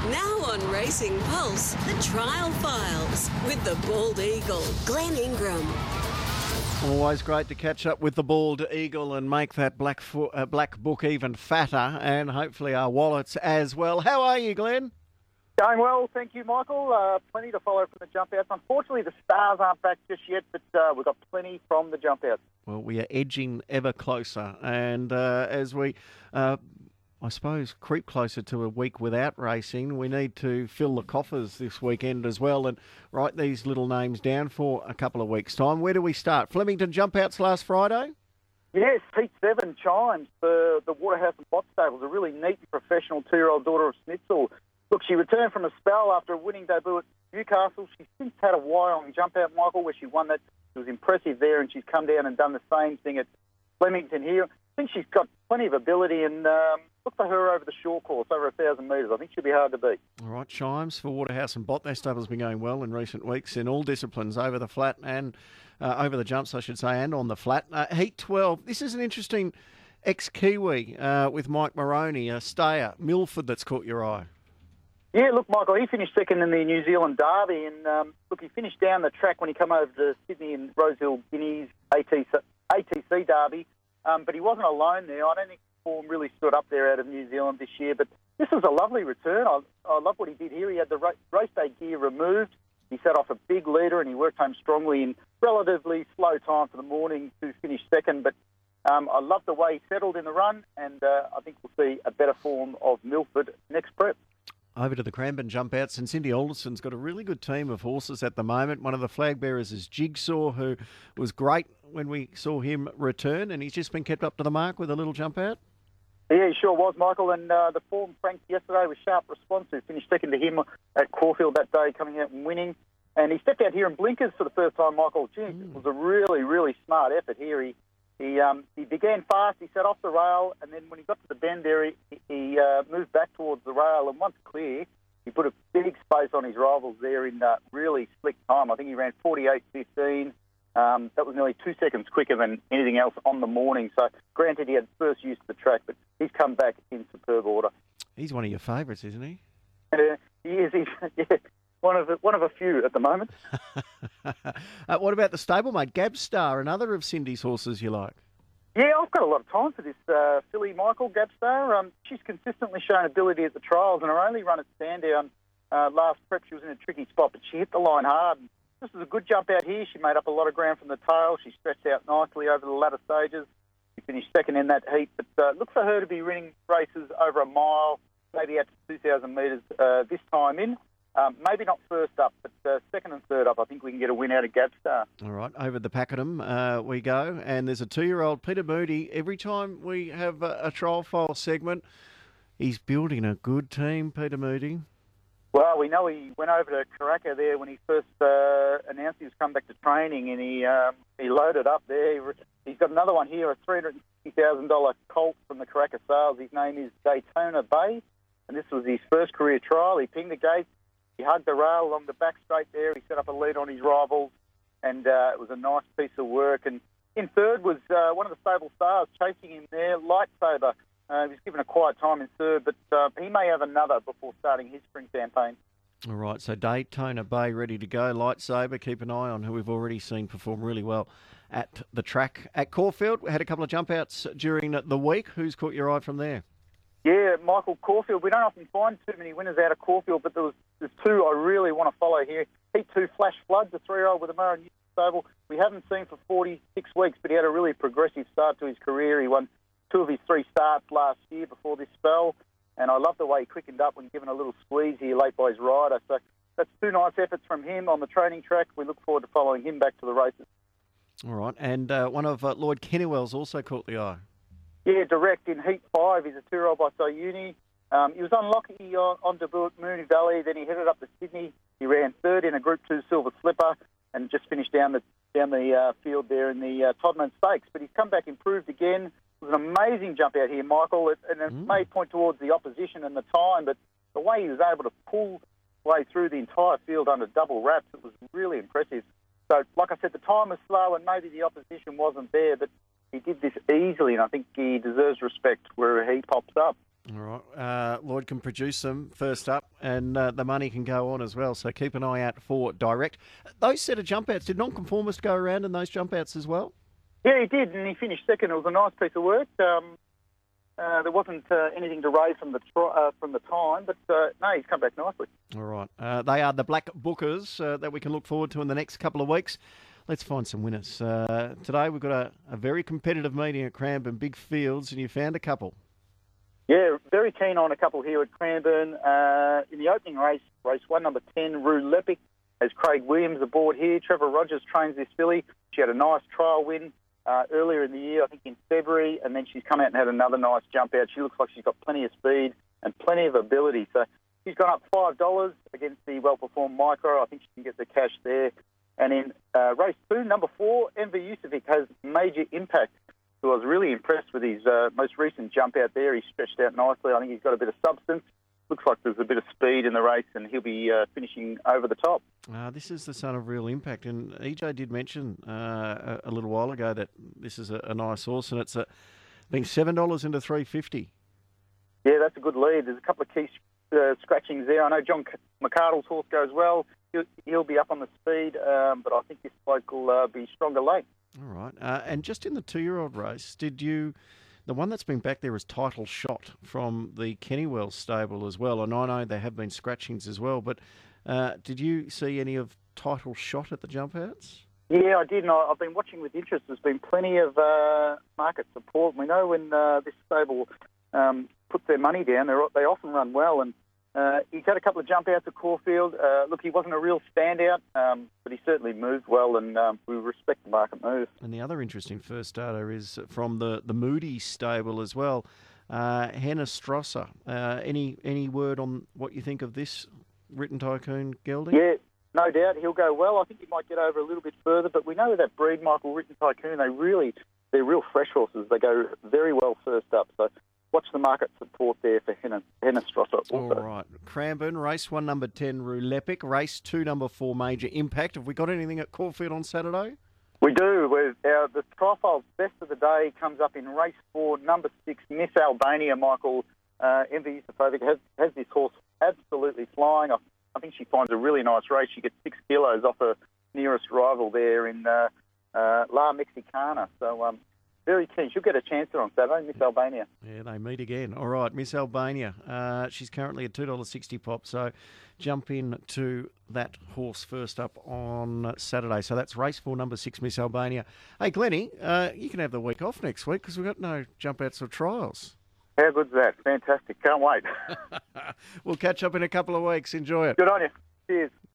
Now on Racing Pulse, the Trial Files with the Bald Eagle, Glenn Ingram. Always great to catch up with the Bald Eagle and make that black book even fatter, and hopefully our wallets as well. How are you, Glenn? Going well, thank you, Michael. Plenty to follow from the jump outs. Unfortunately, the stars aren't back just yet, but we've got plenty from the jump outs. Well, we are edging ever closer, and as we, I suppose, creep closer to a week without racing, we need to fill the coffers this weekend as well and write these little names down for a couple of weeks' time. Where do we start? Flemington jump outs last Friday? Yes, Heat 7 chimes for the Waterhouse and Bott Stables, a really neat and professional 2-year-old daughter of Snitzel. Look, she returned from a spell after a winning debut at Newcastle. She's since had a Wyong jump out, Michael, where she won that. She was impressive there, and she's come down and done the same thing at Flemington here. I think she's got plenty of ability, and look for her over the short course, over 1,000 metres. I think she'll be hard to beat. All right, chimes for Waterhouse and Bott. Their stable's been going well in recent weeks in all disciplines, over the flat and over the jumps, I should say, and on the flat. Heat 12, this is an interesting ex-Kiwi with Mike Moroney, a stayer, Milford, that's caught your eye. Yeah, look, Michael, he finished second in the New Zealand Derby, and look, he finished down the track when he came over to Sydney and Rosehill Guineas ATC Derby, but he wasn't alone there. I don't think form really stood up there out of New Zealand this year, but this was a lovely return. I love what he did here. He had the race day gear removed. He set off a big leader, and he worked home strongly in relatively slow time for the morning to finish second, but I love the way he settled in the run, and I think we'll see a better form of Milford next prep. Over to the Cranbourne jump outs, and Cindy Alderson's got a really good team of horses at the moment. One of the flag bearers is Jigsaw, who was great when we saw him return, and he's just been kept up to the mark with a little jump out. Yeah, he sure was, Michael, and the form franked yesterday was Sharp Response, who finished second to him at Caulfield that day, coming out and winning. And he stepped out here in blinkers for the first time, Michael. Gee, it was a really, really smart effort here. He began fast, he set off the rail, and then when he got to the bend there, he moved back towards the rail, and once clear, he put a big space on his rivals there in really slick time. I think he ran 48.15. That was nearly 2 seconds quicker than anything else on the morning. So, granted, he had first use of the track, but he's come back in superb order. He's one of your favourites, isn't he? He is. Yeah, one of a few at the moment. What about the stablemate, Gabstar, another of Cindy's horses you like? Yeah, I've got a lot of time for this filly, Michael, Gabstar. She's consistently shown ability at the trials, and her only run at Sandown last prep, she was in a tricky spot, but she hit the line hard. This was a good jump out here. She made up a lot of ground from the tail. She stretched out nicely over the latter stages. She finished second in that heat, but look for her to be winning races over a mile, maybe out to 2,000 metres this time in. Maybe not first up, but second and third up, I think we can get a win out of Gabstar. All right, over the Pakenham we go. And there's a 2-year-old, Peter Moody. Every time we have a trial file segment, he's building a good team, Peter Moody. Well, we know he went over to Karaka there when he first announced he was coming back to training, and he loaded up there. He's got another one here, a $360,000 colt from the Karaka sales. His name is Daytona Bay, and this was his first career trial. He pinged the gate. He hugged the rail along the back straight there. He set up a lead on his rivals, and it was a nice piece of work. And in third was one of the stable stars chasing him there, Lightsaber. He was given a quiet time in third, but he may have another before starting his spring campaign. All right, so Daytona Bay ready to go. Lightsaber, keep an eye on who we've already seen perform really well at the track. At Caulfield, we had a couple of jump outs during the week. Who's caught your eye from there? Yeah, Michael, Caulfield. We don't often find too many winners out of Caulfield, but there's two I really want to follow here. Heat 2, Flash Flood, the 3-year-old with a Murray Newton stable. We haven't seen for 46 weeks, but he had a really progressive start to his career. He won 2 of his 3 starts last year before this spell, and I love the way he quickened up when given a little squeeze here late by his rider. So that's 2 nice efforts from him on the training track. We look forward to following him back to the races. All right, and one of Lloyd Kennewell's also caught the eye. Yeah, direct in Heat 5. He's a 2-year-old by Sayuni. He was unlucky on debut at Moonee Valley. Then he headed up to Sydney. He ran third in a Group 2 Silver Slipper and just finished down the field there in the Todman Stakes. But he's come back improved again. It was an amazing jump out here, Michael. And it may point towards the opposition and the time, but the way he was able to pull way through the entire field under double wraps, it was really impressive. So, like I said, the time was slow and maybe the opposition wasn't there, but he did this easily, and I think he deserves respect where he pops up. All right. Lloyd can produce them first up and the money can go on as well. So keep an eye out for Direct. Those set of jump outs, did Nonconformist go around in those jump outs as well? Yeah, he did, and he finished second. It was a nice piece of work. There wasn't anything to raise from the time, but no, he's come back nicely. All right. They are the Black Bookers that we can look forward to in the next couple of weeks. Let's find some winners. Today we've got a very competitive meeting at Cranbourne, big fields, and you found a couple. Yeah, very keen on a couple here at Cranbourne. In the opening race 1, number 10, Rue Lepic, has Craig Williams aboard here. Trevor Rogers trains this filly. She had a nice trial win earlier in the year, I think in February, and then she's come out and had another nice jump out. She looks like she's got plenty of speed and plenty of ability. So she's gone up $5 against the well-performed Micro. I think she can get the cash there. And in race 2, number 4, Enver Yusufic has Major Impact, who I was really impressed with his most recent jump out there. He stretched out nicely. I think he's got a bit of substance. Looks like there's a bit of speed in the race, and he'll be finishing over the top. This is the son of Real Impact, and EJ did mention a little while ago that this is a nice horse, and it's been $7 into $3.50. Yeah, that's a good lead. There's a couple of key scratchings there. I know John McCardle's horse goes well. He'll be up on the speed, but I think this bloke will be stronger late. All right. And just in the 2-year-old race, the one that's been back there is Title Shot from the Kennywell stable as well, and I know there have been scratchings as well, but did you see any of Title Shot at the jump outs? Yeah, I did, and I've been watching with interest. There's been plenty of market support. We know when this stable puts their money down, they often run well, and he's had a couple of jump outs at Caulfield. Look, he wasn't a real standout, but he certainly moved well, and we respect the market move. And the other interesting first starter is from the Moody stable as well, Hannah Strosser. Any word on what you think of this Written Tycoon gelding? Yeah, no doubt he'll go well. I think he might get over a little bit further, but we know that breed, Michael, Written Tycoon, they're real fresh horses. They go very well first up, so watch the market support there for Hannah Strosser also. All right. Cranbourne, race 1, number 10, Rue Lepic. Race 2, number 4, Major Impact. Have we got anything at Caulfield on Saturday? We do. The Trifile's best of the day comes up in race 4, number 6, Miss Albania, Michael. Enver Yusufovic has this horse absolutely flying. I think she finds a really nice race. She gets 6 kilos off her nearest rival there in La Mexicana. So, very keen. She'll get a chance there on Saturday, Miss Albania. Yeah, they meet again. All right, Miss Albania. She's currently at $2.60 pop, so jump in to that horse first up on Saturday. So that's race 4, number 6, Miss Albania. Hey, Glennie, you can have the week off next week because we've got no jump outs or trials. How good's that? Fantastic. Can't wait. We'll catch up in a couple of weeks. Enjoy it. Good on you. Cheers.